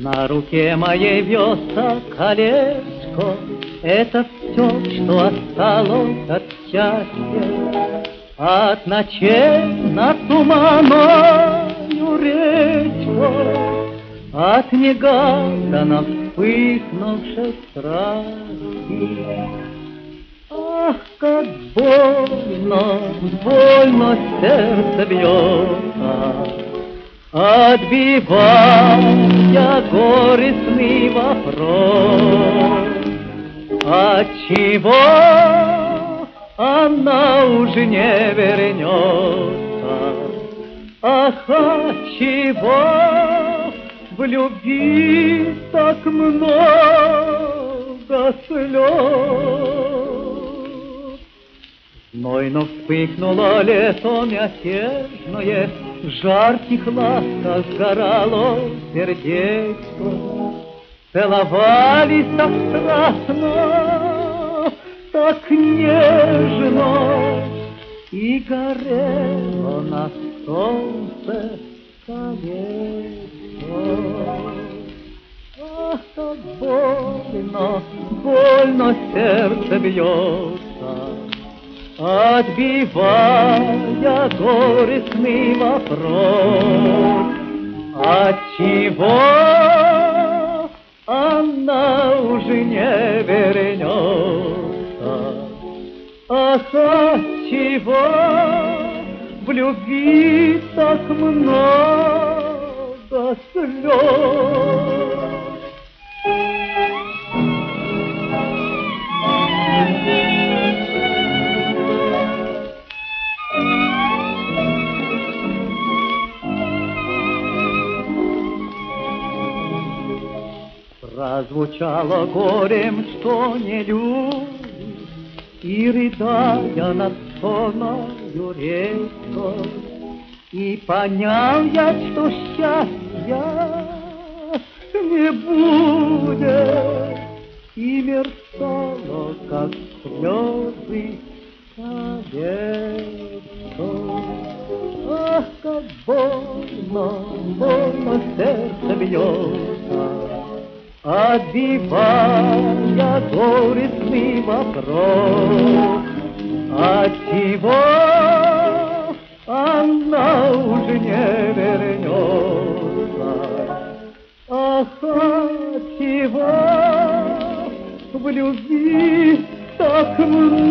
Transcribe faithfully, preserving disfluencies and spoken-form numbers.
На руке моей вьется колечко, это все, что осталось от счастья, от ночей над туманною речку, от негаданно вспыхнувшей страсти. Ах, как больно, больно сердце бьется, отбивая горестный вопрос. Отчего она уже не вернется? Ах, отчего в любви так много слез? Знойно вспыхнуло лето мятежное, в жарких ласках сгорало сердечко. Целовались так страстно, так нежно, и горело на солнце колечко. Ах, как больно, больно сердце бьется, отбивая горестный вопрос. Отчего она уже не вернется? Ах, отчего в любви так много слез? Прозвучало горем, что не любит, и, рыдая над сонною речкой, и понял я, что счастья не будет, и мерцало, как слезы, колечко. Ах, как больно, больно сердце бьется, отбивая горестный вопрос. Отчего она уже не вернется? Ах, отчего в любви так много